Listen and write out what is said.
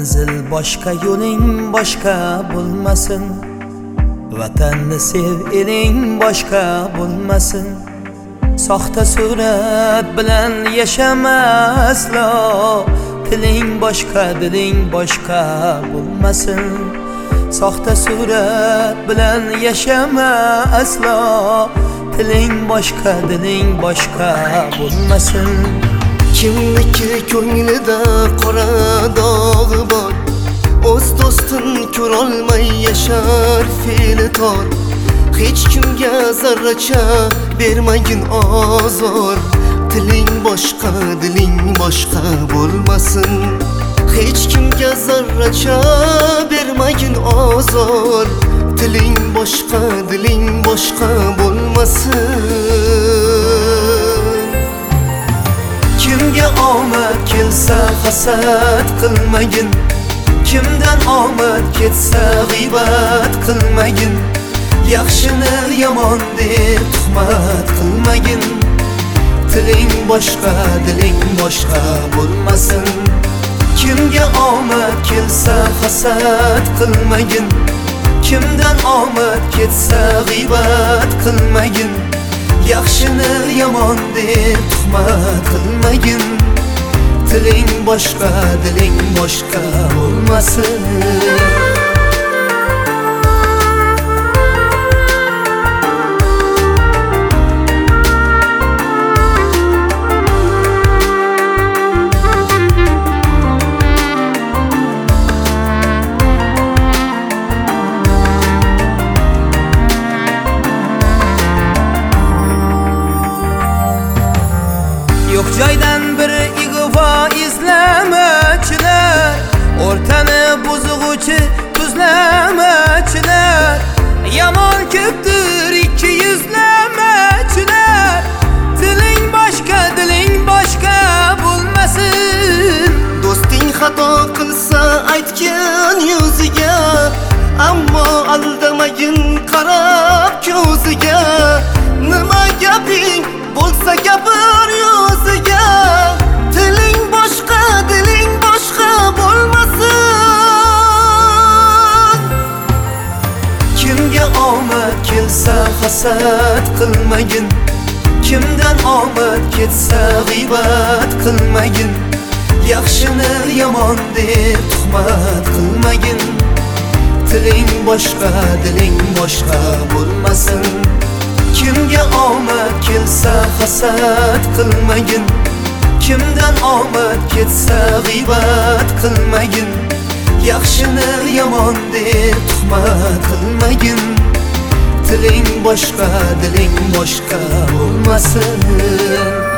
manzil boshqa, yo'ling boshqa bo'lmasin. Vatanni sev, eling boshqa bo'lmasin. Soxta surat bilan yashama aslo, tiling boshqa, diling boshqa bo'lmasin. Soxta surat bilan yashama aslo, tiling boshqa, diling boshqa bo'lmasin. Kimniki ko'nglida qora dog'i bor, o'z do'stin ko'rolmay yashar fe'li tor. Hech kimga zarracha bermagin ozor, tiling boshqa, diling boshqa bo'lmasin. Hech kimga zarracha bermagin ozor, tiling boshqa, diling boshqa bo'lmasin. Kimga omad kelsa hasad qilmagin, kimdan omad ketsa g'iybat qilmagin. Yaxshini yomon deb tuhmat qilmagin. Tiling boshqa, diling boshqa bo'lmasin. Kimga omad kelsa hasad qilmagin, kimdan omad ketsa g'iybat qilmagin. Yaxshini yomon deb tuhmat qilmagin. Tiling boshqa, diling boshqa bo'lmasin. Yo'q joydan bir ig'vo izlamachilar, o'rtani buzg'uvchi tuzlamachilar. Yomon ko'pdir ikki yuzlamachilar. Tiling boshqa, diling boshqa bo'lmasin. Do'sting xato qilsa aytgin yuziga, ammo aldamagin qarab ko'ziga. Nima gaping bo'lsa gapir yuziga, tiling boshqa, diling boshqa bo'lmasin. Kimga omad kelsa hasad qilmagin, kimdan omad ketsa g'iybat qilmagin. Yaxshini yomon deb tuhmat qilmagin. Tiling boshqa, diling boshqa bo'lmasin. Kimga omad kelsa hasad qilmagin, kimdan omad ketsa g'iybat qilmagin. Yaxshini yomon deb tuhmat qilmagin. Tiling boshqa, diling boshqa bo'lmasin.